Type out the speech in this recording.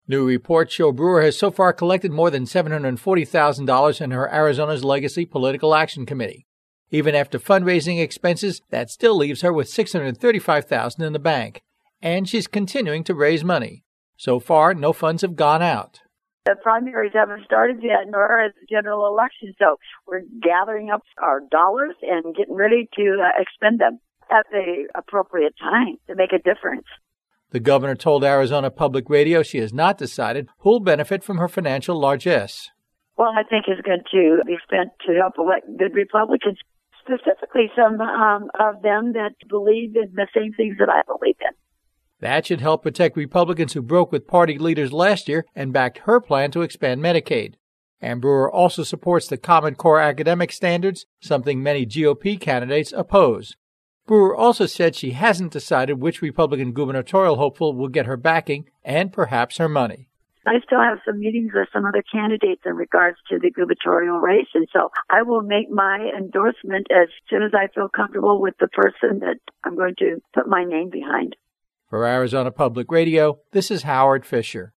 New reports show Brewer has so far collected more than $740,000 in her Arizona's Legacy Political Action Committee. Even after fundraising expenses, that still leaves her with $635,000 in the bank. And she's continuing to raise money. So far, no funds have gone out. The primaries haven't started yet, nor has the general election, so we're gathering up our dollars and getting ready to expend them at the appropriate time to make a difference. The governor told Arizona Public Radio she has not decided who'll benefit from her financial largesse. Well, I think it's going to be spent to help elect good Republicans, specifically some of them that believe in the same things that I believe in. That should help protect Republicans who broke with party leaders last year and backed her plan to expand Medicaid. And Brewer also supports the Common Core academic standards, something many GOP candidates oppose. Brewer also said she hasn't decided which Republican gubernatorial hopeful will get her backing and perhaps her money. I still have some meetings with some other candidates in regards to the gubernatorial race, and so I will make my endorsement as soon as I feel comfortable with the person that I'm going to put my name behind. For Arizona Public Radio, this is Howard Fisher.